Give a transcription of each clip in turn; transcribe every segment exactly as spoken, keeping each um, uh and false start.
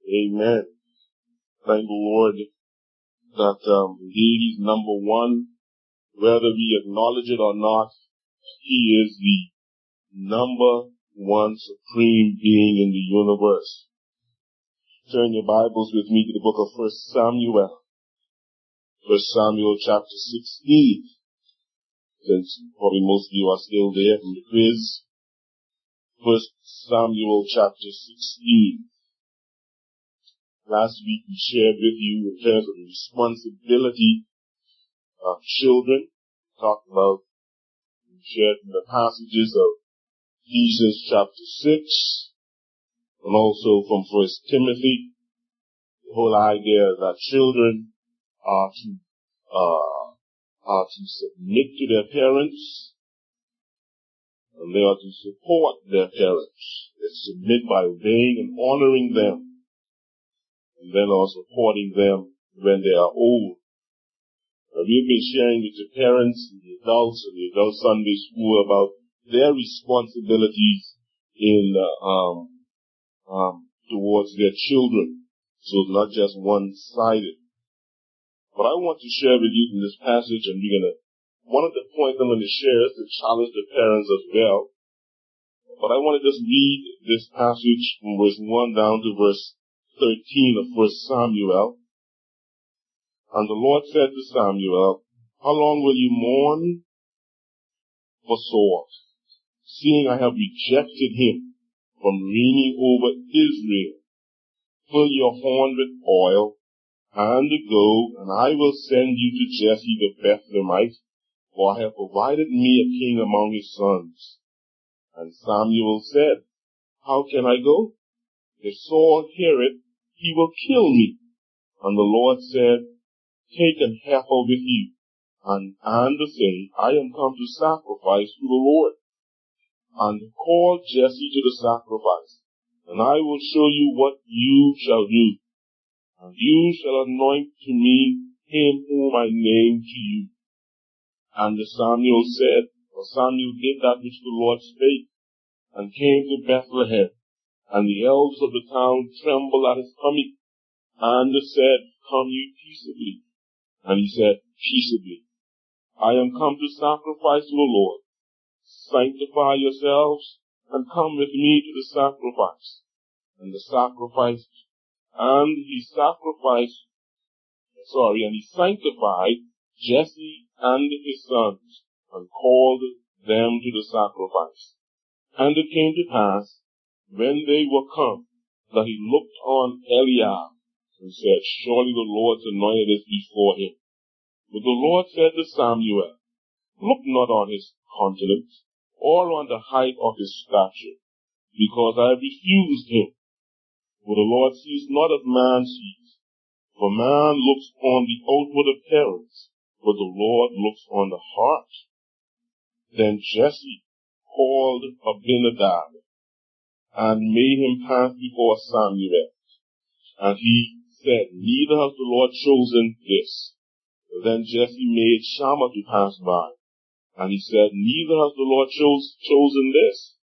Amen. Thank the Lord that um, He is number one, whether we acknowledge it or not. He is the number one supreme being in the universe. Turn your Bibles with me to the book of First Samuel. First Samuel chapter sixteen. Since probably most of you are still there from the quiz. First Samuel chapter sixteen. Last week we shared with you in terms of the responsibility of children. We talked about, we shared the passages of Ephesians chapter six, and also from First Timothy, the whole idea that children are to, uh, are to submit to their parents, and they are to support their parents. They submit by obeying and honoring them, and then also supporting them when they are old. Uh, we've been sharing with the parents and the adults and the adult Sunday school about their responsibilities in uh, um, um, towards their children, so it's not just one-sided. But I want to share with you in this passage, and we're gonna, one of the points I'm going to share is to challenge the parents as well. But I want to just read this passage from verse one down to verse thirteen of First Samuel. And the Lord said to Samuel, how long will you mourn for Saul, seeing I have rejected him from reigning over Israel? Fill your horn with oil, and go, and I will send you to Jesse the Bethlehemite, for I have provided me a king among his sons. And Samuel said, how can I go? If Saul hear it, he will kill me. And the Lord said, take an heifer with you, and, and say, I am come to sacrifice to the Lord. And call Jesse to the sacrifice, and I will show you what you shall do. And you shall anoint to me him whom I name to you. And Samuel said, for Samuel did that which the Lord spake, and came to Bethlehem. And the elders of the town trembled at his coming, and said, come you peaceably. And he said, peaceably. I am come to sacrifice to the Lord. Sanctify yourselves, and come with me to the sacrifice. And the sacrifice, and he sacrificed, sorry, and he sanctified Jesse and his sons, and called them to the sacrifice. And it came to pass, when they were come, that he looked on Eliab, and said, surely the Lord's anointed is before him. But the Lord said to Samuel, look not on his countenance, or on the height of his stature, because I have refused him. For the Lord sees not as man sees. For man looks on the outward appearance, but the Lord looks on the heart. Then Jesse called Abinadab, and made him pass before Samuel. And he said, neither has the Lord chosen this. Then Jesse made Shammah to pass by. And he said, neither has the Lord chose, chosen this.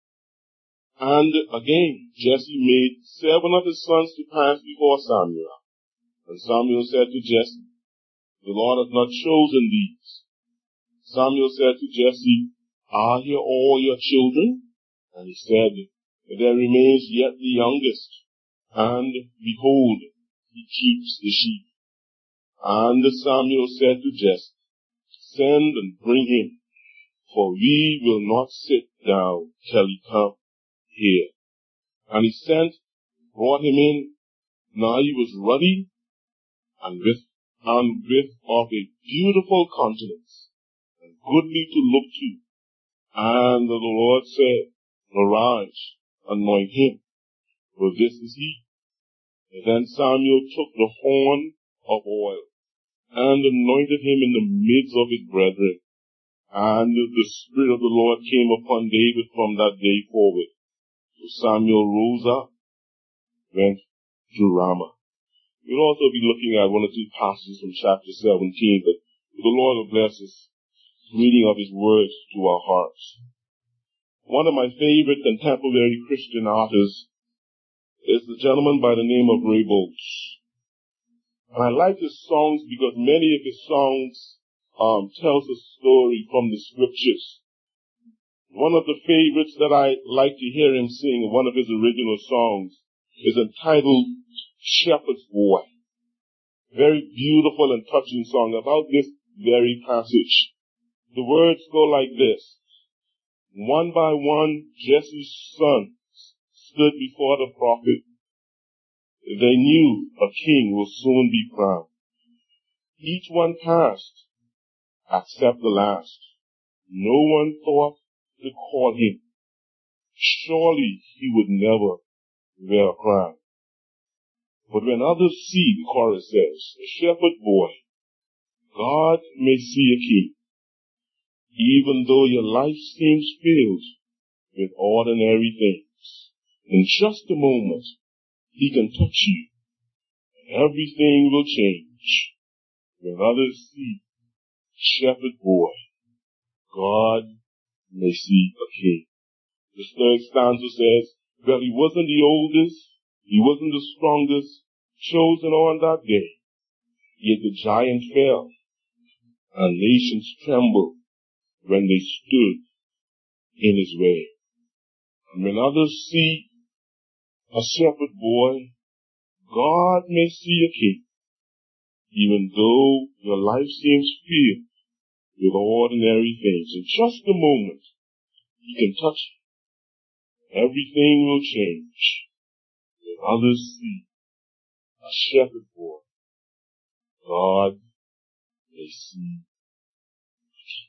And again, Jesse made seven of his sons to pass before Samuel. And Samuel said to Jesse, the Lord has not chosen these. Samuel said to Jesse, are here all your children? And he said, there remains yet the youngest, and behold, he keeps the sheep. And Samuel said to Jesse, send and bring him, for we will not sit down till he come here. And he sent, brought him in. Now he was ruddy, and with, and with of a beautiful countenance, and goodly to look to. And the Lord said, arise, anoint him, for this is he. And then Samuel took the horn of oil, and anointed him in the midst of his brethren. And the Spirit of the Lord came upon David from that day forward. So Samuel rose up, went to Ramah. We'll also be looking at one or two passages from chapter seventeen, but the Lord will bless us reading of his words to our hearts. One of my favorite contemporary Christian authors is a gentleman by the name of Ray Boltz. And I like his songs because many of his songs um, tells a story from the scriptures. One of the favorites that I like to hear him sing, one of his original songs, is entitled Shepherd's Boy. Very beautiful and touching song about this very passage. The words go like this. One by one, Jesse's sons stood before the prophet. They knew a king will soon be crowned. Each one passed, except the last. No one thought to call him. Surely he would never wear a crown. But when others see, the chorus says, a shepherd boy, God may see a king. Even though your life seems filled with ordinary things, in just a moment, he can touch you, and everything will change. When others see shepherd boy, God may see a king. The third stanza says, well, he wasn't the oldest, he wasn't the strongest, chosen on that day. Yet the giant fell, and nations trembled when they stood in his way. And when others see a shepherd boy, God may see a king. Even though your life seems filled with ordinary things, in just a moment, he can touch you. Everything will change. When others see a shepherd boy, God may see a king.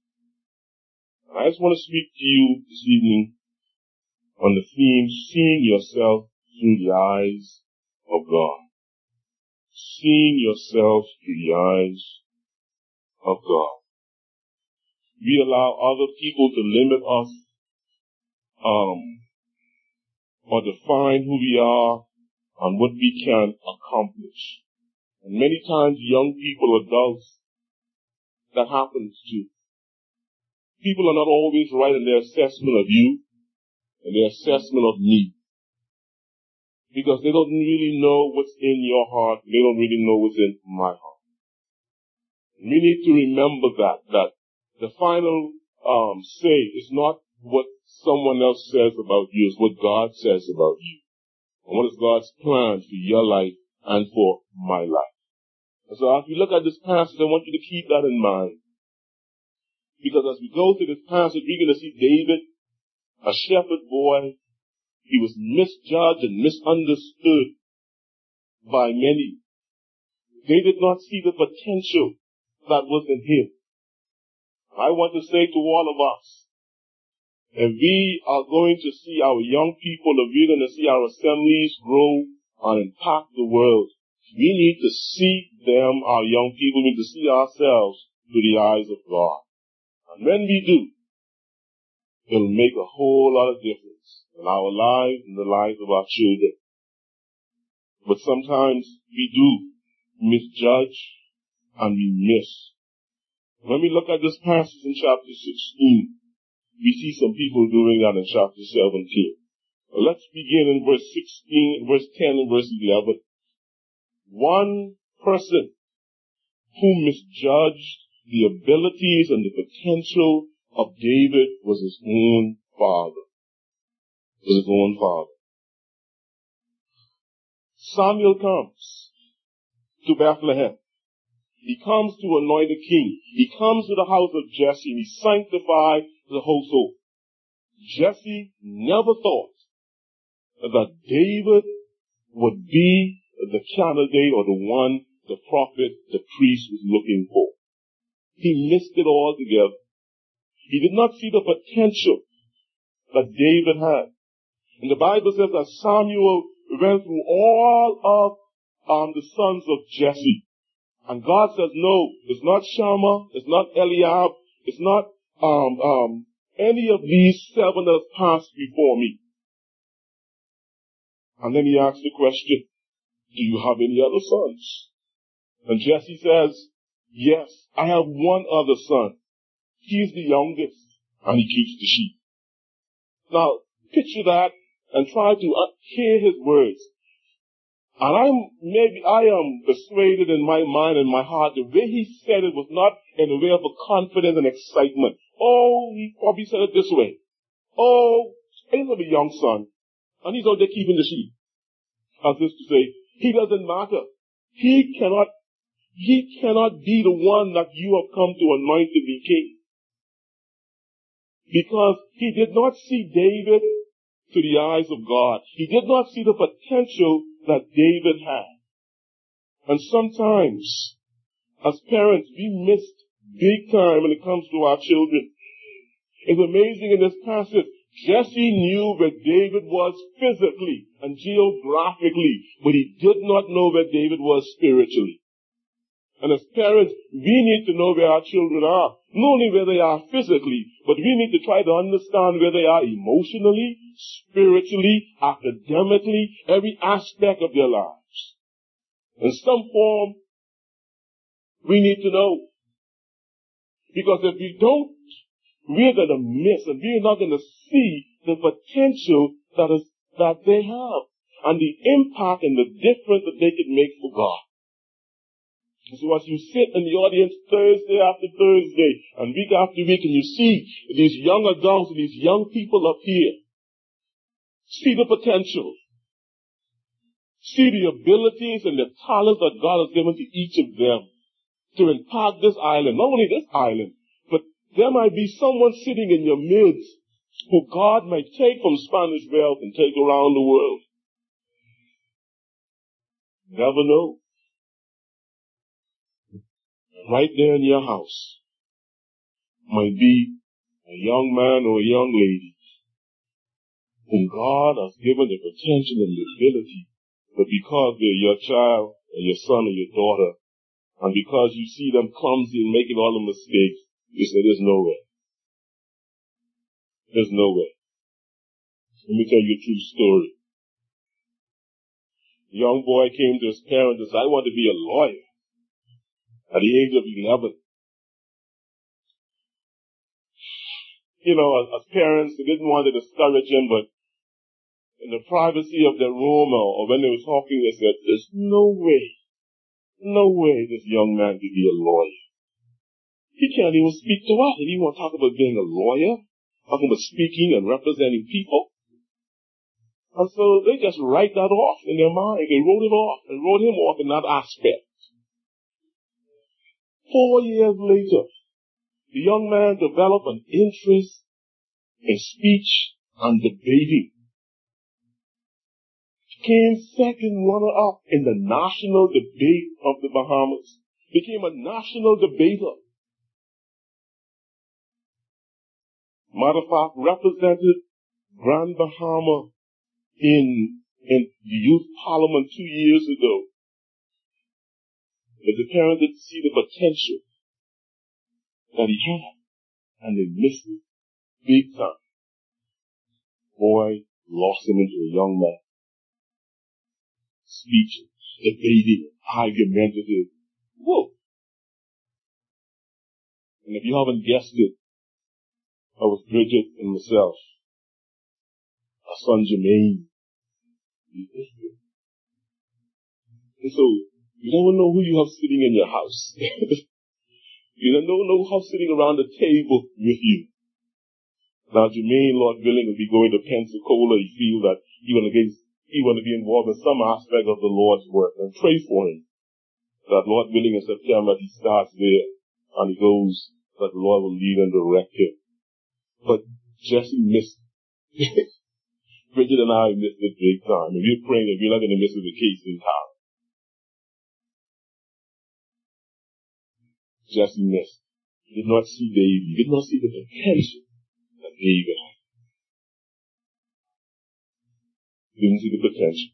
I just want to speak to you this evening on the theme, seeing yourself through the eyes of God. Seeing yourself through the eyes of God. We allow other people to limit us, um, or define who we are and what we can accomplish. And many times young people, adults, that happens too. People are not always right in their assessment of you and their assessment of me. Because they don't really know what's in your heart. They don't really know what's in my heart. We need to remember that, that the final um, say is not what someone else says about you, it's what God says about you. And what is God's plan for your life and for my life. And so as we look at this passage, I want you to keep that in mind. Because as we go through this passage, we're going to see David, a shepherd boy. He was misjudged and misunderstood by many. They did not see the potential that was in him. I want to say to all of us, if we are going to see our young people, if we're going to see our assemblies grow and impact the world, we need to see them, our young people, we need to see ourselves through the eyes of God. And when we do, it'll make a whole lot of difference in our lives and the lives of our children. But sometimes we do misjudge and we miss. When we look at this passage in chapter sixteen, we see some people doing that in chapter seventeen. Let's begin in verse sixteen, verse ten and verse eleven. One person who misjudged the abilities and the potential of David was his own father. Was his own father. Samuel comes to Bethlehem. He comes to anoint a king. He comes to the house of Jesse and he sanctifies the household. Jesse never thought that David would be the candidate or the one the prophet, the priest was looking for. He missed it altogether. He did not see the potential that David had. And the Bible says that Samuel went through all of um, the sons of Jesse. And God says, no, it's not Shammah, it's not Eliab, it's not um, um, any of these seven that have passed before me. And then he asks the question, do you have any other sons? And Jesse says, yes, I have one other son. He is the youngest, and he keeps the sheep. Now, picture that and try to uh, hear his words. And I'm, maybe I am persuaded in my mind and my heart, the way he said it was not in a way of a confidence and excitement. Oh, he probably said it this way. Oh, he's a young son, and he's out there keeping the sheep. As if to say, he doesn't matter. He cannot, he cannot be the one that you have come to anoint to be king. Because he did not see David to the eyes of God. He did not see the potential that David had. And sometimes, as parents, we miss big time when it comes to our children. It's amazing in this passage, Jesse knew where David was physically and geographically, but he did not know where David was spiritually. And as parents, we need to know where our children are. Not only where they are physically, but we need to try to understand where they are emotionally, spiritually, academically, every aspect of their lives. In some form, we need to know. Because if we don't, we're going to miss and we're not going to see the potential that is, that they have and the impact and the difference that they can make for God. So as you sit in the audience Thursday after Thursday and week after week and you see these young adults and these young people up here, see the potential, see the abilities and the talents that God has given to each of them to impact this island, not only this island, but there might be someone sitting in your midst who God might take from Spanish Belt and take around the world. Never know. Right there in your house might be a young man or a young lady whom God has given the potential and the ability, but because they're your child or your son or your daughter, and because you see them clumsy and making all the mistakes, you say, there's no way. There's no way. Let me tell you a true story. A young boy came to his parents and said, I want to be a lawyer at the age of eleven. You know, as, as parents, they didn't want to discourage him, but in the privacy of their room or, or when they were talking, they said, there's no way, no way this young man could be a lawyer. He can't even speak to us. He want to talk about being a lawyer, talking about speaking and representing people. And so they just write that off in their mind. They wrote it off and wrote him off in that aspect. Four years later, the young man developed an interest in speech and debating. Came second runner-up in the national debate of the Bahamas. Became a national debater. Matter of fact, represented Grand Bahama in, in the youth parliament two years ago. But the parents didn't see the potential that he had, and they missed it big time. Boy lost him into a young man. Speech, debating, argumentative. Whoa. And if you haven't guessed it, I was Bridget and myself. Our son Jermaine. And so, you never know who you have sitting in your house. You don't know who's sitting around the table with you. Now Jermaine, Lord willing, will be going to Pensacola. He feels that he want to get, he want to be involved in some aspect of the Lord's work. And pray for him. That Lord willing in September he starts there and he goes, that the Lord will lead and direct him. But Jesse missed it. Bridget and I missed it big time. And we're praying that we're not going to miss it the case in time. Jesse missed. He did not see David. He did not see the potential that David had. He didn't see the potential.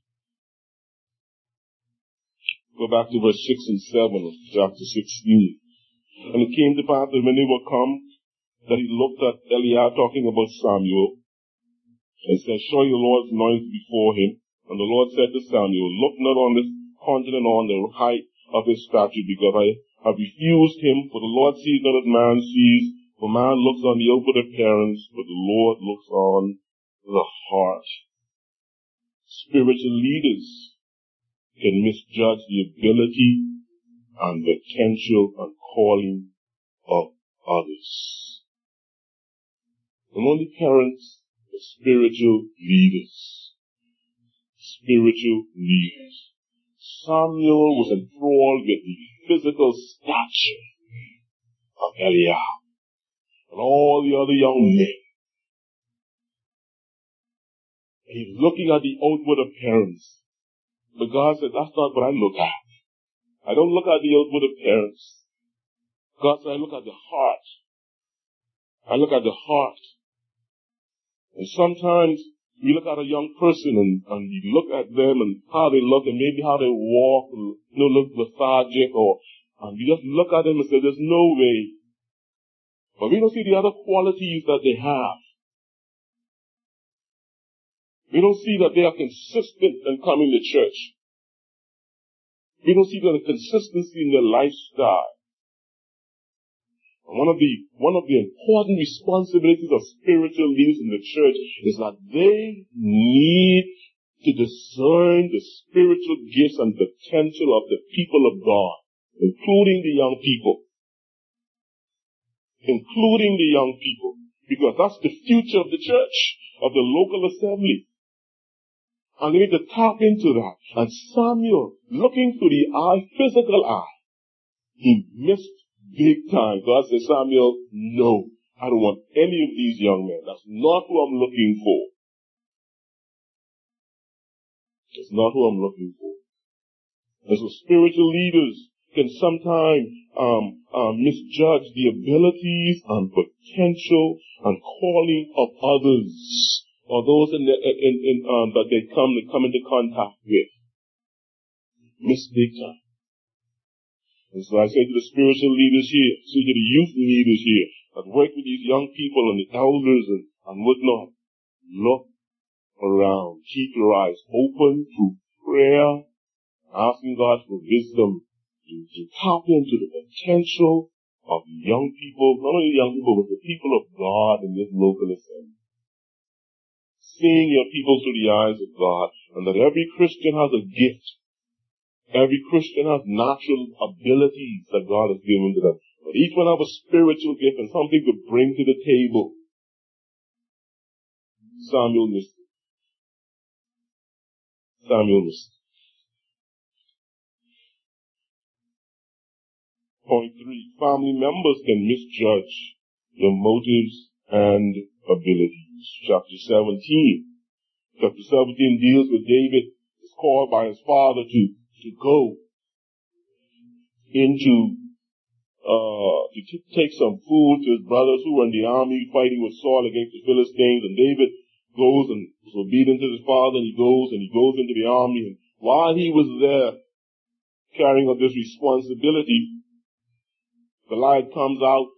Go back to verse six and seven of chapter sixteen. And it came to pass that when they were come, that he looked at Eliab talking about Samuel, and said, show your Lord's anointed before him. And the Lord said to Samuel, look not on this continent on the height of his stature, because I have refused him, for the Lord sees not as man sees, for man looks on the outward appearance, but the Lord looks on the heart. Spiritual leaders can misjudge the ability and potential and calling of others. And only parents are spiritual leaders. Spiritual leaders. Samuel was enthralled with the physical stature of Eliab and all the other young men. He's looking at the outward appearance. But God said, that's not what I look at. I don't look at the outward appearance. God said, I look at the heart. I look at the heart. And sometimes we look at a young person and, and we look at them and how they look and maybe how they walk and, you know, look lethargic, or, and we just look at them and say, there's no way. But we don't see the other qualities that they have. We don't see that they are consistent in coming to church. We don't see the consistency in their lifestyle. And one of the, one of the important responsibilities of spiritual leaders in the church is that they need to discern the spiritual gifts and potential of the people of God, including the young people. Including the young people. Because that's the future of the church, of the local assembly. And they need to tap into that. And Samuel, looking through the eye, physical eye, he missed big time. God said, Samuel, no, I don't want any of these young men. That's not who I'm looking for. It's not who I'm looking for. And so spiritual leaders can sometimes um, um, misjudge the abilities and potential and calling of others, or those in the, in, in, um, that they come to come into contact with. Miss big time. And so I say to the spiritual leaders here, say to the youth leaders here, that work with these young people and the elders and, and whatnot, look around. Keep your eyes open to prayer, asking God for wisdom to, to tap into the potential of young people, not only young people, but the people of God in this local assembly. Seeing your people through the eyes of God, and that every Christian has a gift. Every Christian has natural abilities that God has given to them. But each one has a spiritual gift and something to bring to the table. Samuel missed it. Samuel missed it. Point three, family members can misjudge your motives and abilities. Chapter seventeen. Chapter seventeen deals with David. He's called by his father to, to go into, uh, to t- take some food to his brothers who were in the army fighting with Saul against the Philistines. And David goes and is obedient to his father, and he goes and he goes into the army. And while he was there carrying out this responsibility, Goliath comes out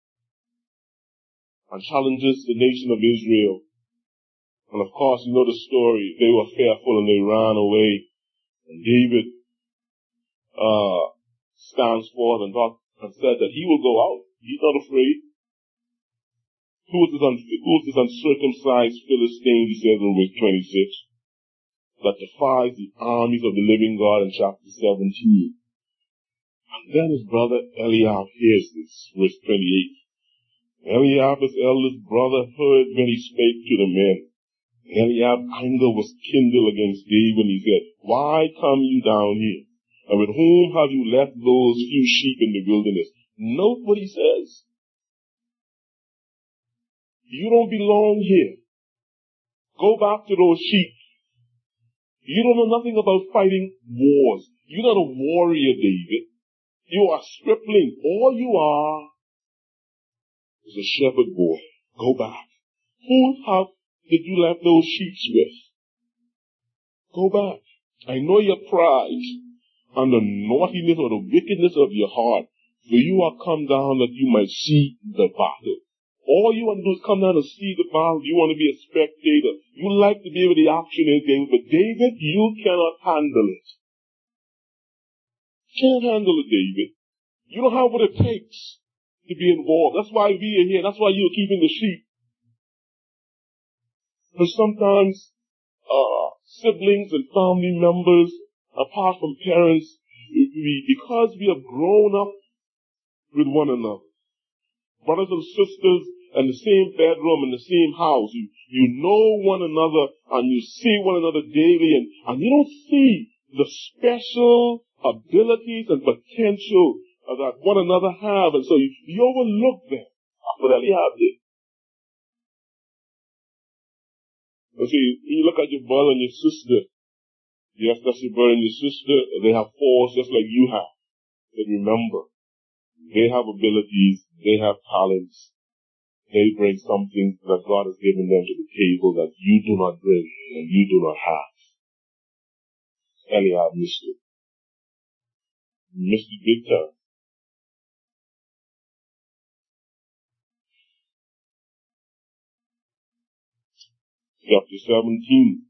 and challenges the nation of Israel. And of course, you know the story. They were fearful and they ran away. And David uh stands forth and God and said that he will go out. He's not afraid. Who is this, un- who is this uncircumcised Philistine, he says in verse twenty-six, that defies the armies of the living God in chapter seventeen. And then his brother Eliab hears this, verse twenty-eight. Eliab, his eldest brother, heard when he spake to the men. Eliab's anger was kindled against David, and he said, why come you down here? And with whom have you left those few sheep in the wilderness? Note what he says. You don't belong here. Go back to those sheep. You don't know nothing about fighting wars. You're not a warrior, David. You are a stripling. All you are is a shepherd boy. Go back. Who have did you left those sheep with? Go back. I know your pride and the naughtiness or the wickedness of your heart. For you are come down that you might see the battle. All you want to do is come down and see the battle. You want to be a spectator. You like to be with the action in things, but David, you cannot handle it. You can't handle it, David. You don't have what it takes to be involved. That's why we are here. That's why you're keeping the sheep. But sometimes, uh, siblings and family members, apart from parents, we, because we have grown up with one another, brothers and sisters in the same bedroom, in the same house, you, you know one another and you see one another daily, and, and you don't see the special abilities and potential that one another have, and so you, you overlook them. But you have it. You see, you look at your brother and your sister. Yes, that's your brother and your sister. They have faults just like you have. But remember, they have abilities, they have talents. They bring something that God has given them to the table that you do not bring and you do not have. Eliab missed it. Missed it big time. Chapter seventeen.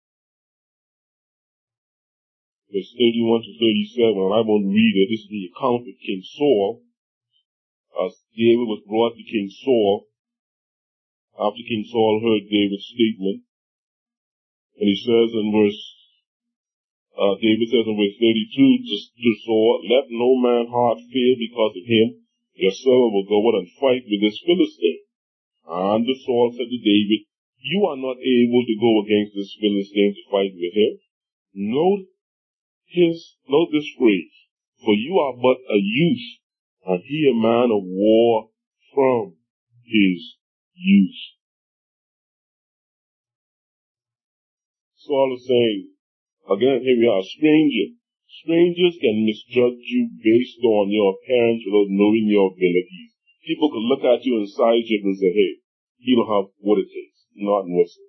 Verse thirty-one to thirty-seven, and I won't read it. This is the account of King Saul. As David was brought to King Saul, after King Saul heard David's statement, and he says in verse, uh, David says in verse thirty-two to, to Saul, let no man heart fear because of him. Your servant will go out and fight with this Philistine. And Saul said to David, you are not able to go against this Philistine to fight with him. Note his, note this phrase, for you are but a youth, and he a man of war from his youth. Saul is saying, again, here we are, a stranger. Strangers can misjudge you based on your appearance without knowing your abilities. People can look at you and size you and say, hey, he don't have what it takes. Not listen.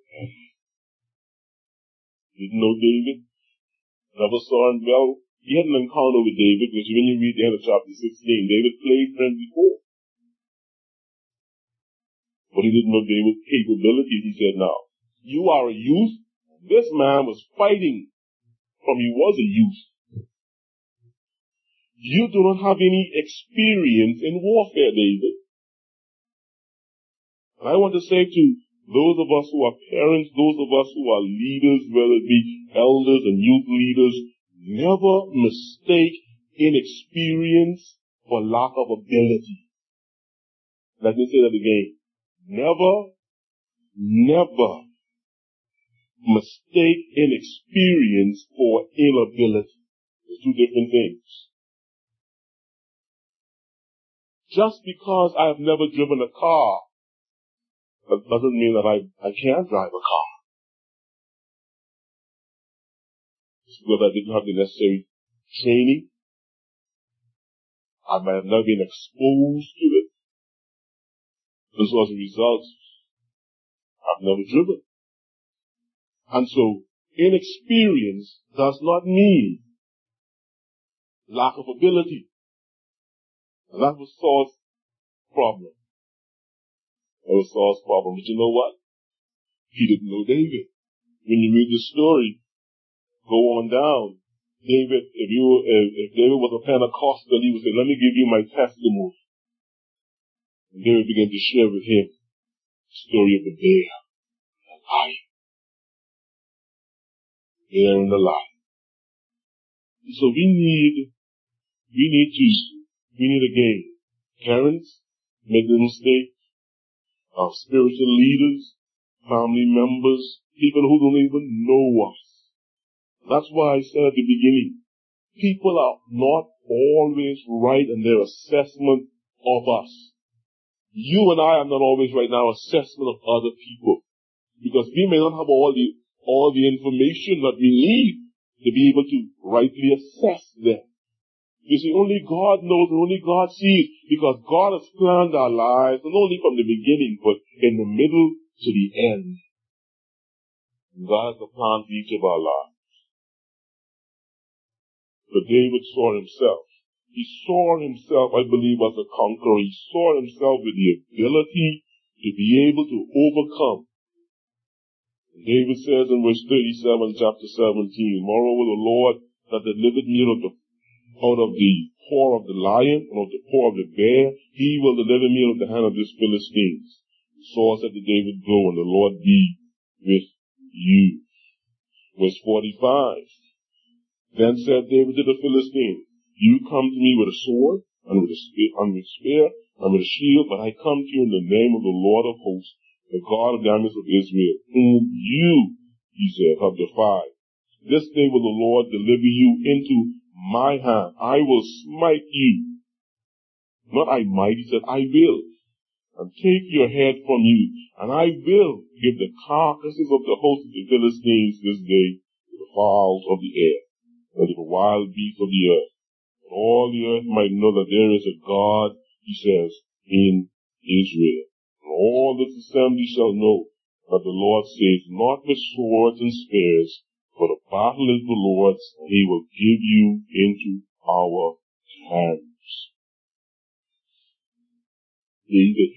Didn't know David. Never saw him well. He had an encounter with David, which when you read the end of chapter sixteen, David played for him before. But he didn't know David's capabilities. He said, now, you are a youth. This man was fighting from he was a youth. You do not have any experience in warfare, David. And I want to say to those of us who are parents, those of us who are leaders, whether it be elders and youth leaders, never mistake inexperience for lack of ability. Let me say that again. Never, never mistake inexperience for inability. It's two different things. Just because I have never driven a car, that doesn't mean that I, I can't drive a car. Just because I didn't have the necessary training, I might have never been exposed to it. And so as a result, I've never driven. And so, inexperience does not mean lack of ability. And that was Saul's problem. That was Saul's problem. But you know what? He didn't know David. When you read the story, go on down. David, if you, if, if David was a Pentecostal, he would say, let me give you my testimony. And David began to share with him the story of the bear and the lion. Bear and the lion. So we need, we need to, we need again, parents, make the mistake, our spiritual leaders, family members, people who don't even know us. That's why I said at the beginning, people are not always right in their assessment of us. You and I are not always right in our assessment of other people, because we may not have all the all the information that we need to be able to rightly assess them. You see, only God knows and only God sees, because God has planned our lives, not only from the beginning, but in the middle to the end. God has a plan for each of our lives. But David saw himself. He saw himself, I believe, as a conqueror. He saw himself with the ability to be able to overcome. And David says in verse thirty-seven, chapter seventeen, moreover, the Lord that delivered me out of the out of the paw of the lion, and of the paw of the bear, he will deliver me out of the hand of this Philistines. Saul said to David, go, and the Lord be with you. Verse forty-five. Then said David to the Philistine, you come to me with a sword, and with a spear, and with a spear, and with a shield, but I come to you in the name of the Lord of hosts, the God of the armies of Israel, whom you, he said, have defied. This day will the Lord deliver you into my hand. I will smite you. Not I might, he said, I will. And take your head from you, and I will give the carcasses of the host of the Philistines this day to the fowls of the air, and to the wild beasts of the earth. And all the earth might know that there is a God, he says, in Israel. And all this assembly shall know that the Lord saves not with swords and spears, for the battle is the Lord's, and he will give you into our hands. David.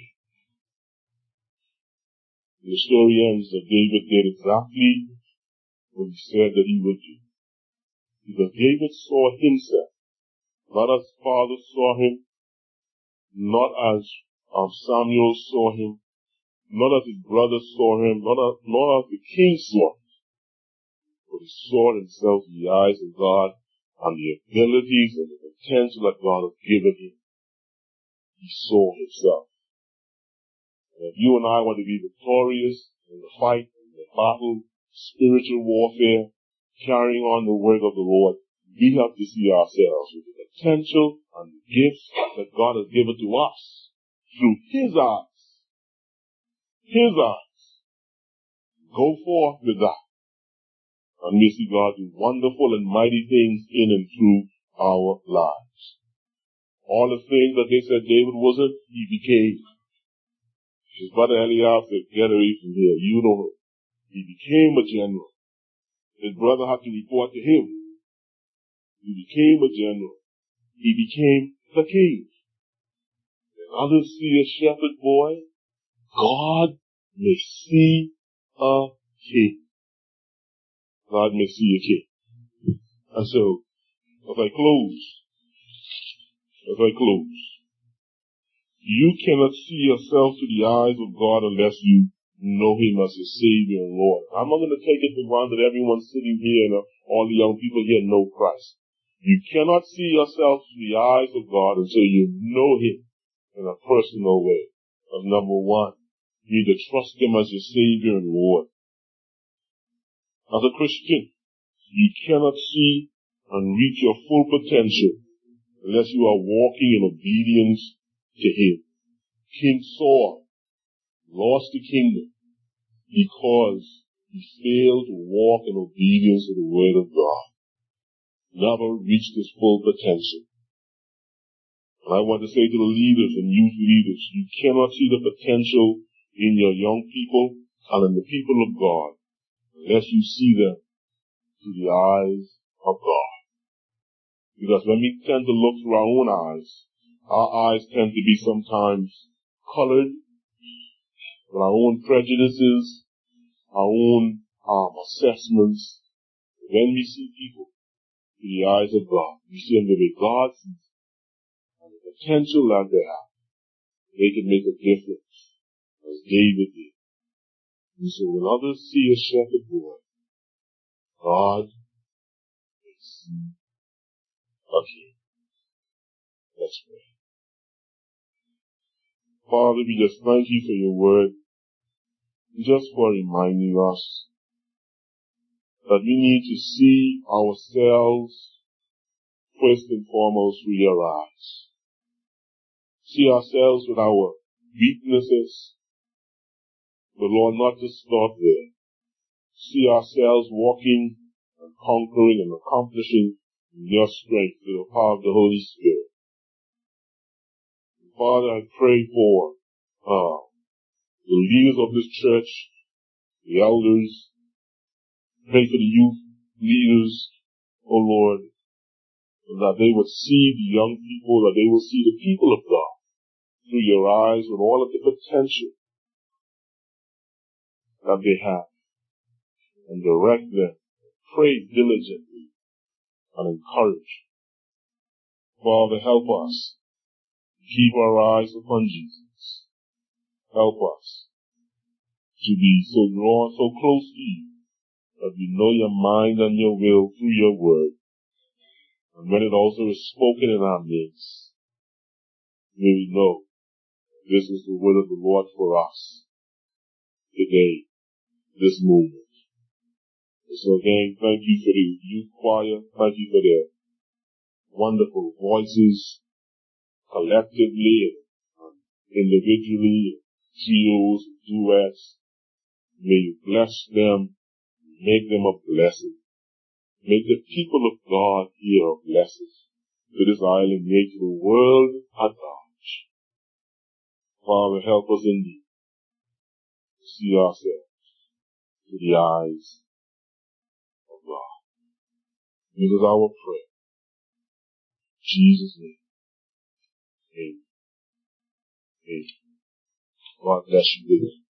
The story ends that David did exactly what he said that he would do. Because David saw himself, not as his father saw him, not as um, Samuel saw him, not as his brothers saw him, not as, not as the king saw him, but he saw himself in the eyes of God and the abilities and the potential that God has given him. He saw himself. And if you and I want to be victorious in the fight, in the battle, spiritual warfare, carrying on the word of the Lord, we have to see ourselves with the potential and the gifts that God has given to us through his eyes. His eyes. Go forth with that. And may see God do wonderful and mighty things in and through our lives. All the things that they said David wasn't, he became. His brother Eliab said, get away from here. You don't know. He became a general. His brother had to report to him. He became a general. He became the king. And others see a shepherd boy. God may see a king. God may see a king. And so, as I close, as I close, you cannot see yourself to the eyes of God unless you know him as your Savior and Lord. I'm not going to take it for granted that everyone sitting here and all the young people here know Christ. You cannot see yourself through the eyes of God until you know him in a personal way. That's number one. You need to trust him as your Savior and Lord. As a Christian, you cannot see and reach your full potential unless you are walking in obedience to him. King Saul lost the kingdom because he failed to walk in obedience to the word of God. Never reached his full potential. And I want to say to the leaders and youth leaders, you cannot see the potential in your young people and in the people of God unless you see them through the eyes of God. Because when we tend to look through our own eyes, our eyes tend to be sometimes colored with our own prejudices, our own um, assessments. When we see people through the eyes of God, we see them the way God sees them, and the potential that they have. They can make a difference, as David did. And so when others see a shepherd boy, God may see a king. Let's pray. Father, we just thank you for your word, just for reminding us that we need to see ourselves first and foremost through your eyes. See ourselves with our weaknesses, but Lord, not to stop there. See ourselves walking and conquering and accomplishing in your strength through the power of the Holy Spirit. And Father, I pray for uh, the leaders of this church, the elders, pray for the youth leaders, oh Lord, that they would see the young people, that they will see the people of God through your eyes with all of the potential that they have, and direct them, pray diligently, and encourage. Father, help us keep our eyes upon Jesus. Help us to be so drawn so close to you But we know your mind and your will through your word. And when it also is spoken in our midst, may we know this is the will of the Lord for us today, this moment. So again, thank you for the youth choir. Thank you for their wonderful voices, collectively and individually, trios, duets. May you bless them, make them a blessing. Make the people of God here a blessing to this island, yea, to the world at large. Father, help us indeed to see ourselves through the eyes of God. This is our prayer. In Jesus' name. Amen. Amen. God bless you.